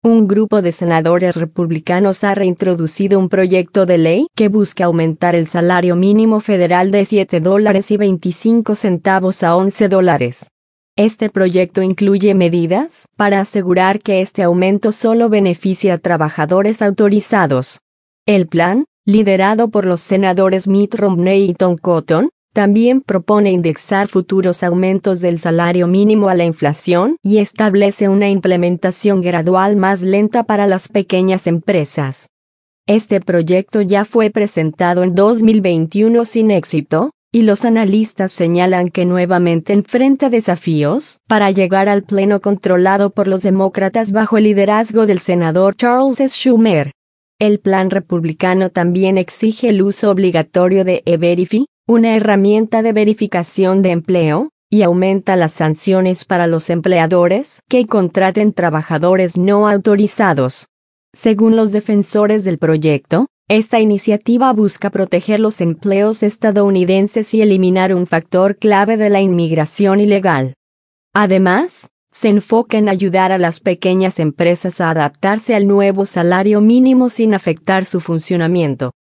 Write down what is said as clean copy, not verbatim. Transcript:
Un grupo de senadores republicanos ha reintroducido un proyecto de ley que busca aumentar el salario mínimo federal de $7.25 a $11. Este proyecto incluye medidas para asegurar que este aumento solo beneficie a trabajadores autorizados. El plan, liderado por los senadores Mitt Romney y Tom Cotton, también propone indexar futuros aumentos del salario mínimo a la inflación y establece una implementación gradual más lenta para las pequeñas empresas. Este proyecto ya fue presentado en 2021 sin éxito, y los analistas señalan que nuevamente enfrenta desafíos para llegar al pleno controlado por los demócratas bajo el liderazgo del senador Charles S. Schumer. El plan republicano también exige el uso obligatorio de E-Verify, una herramienta de verificación de empleo, y aumenta las sanciones para los empleadores que contraten trabajadores no autorizados. Según los defensores del proyecto, esta iniciativa busca proteger los empleos estadounidenses y eliminar un factor clave de la inmigración ilegal. Además, se enfoca en ayudar a las pequeñas empresas a adaptarse al nuevo salario mínimo sin afectar su funcionamiento.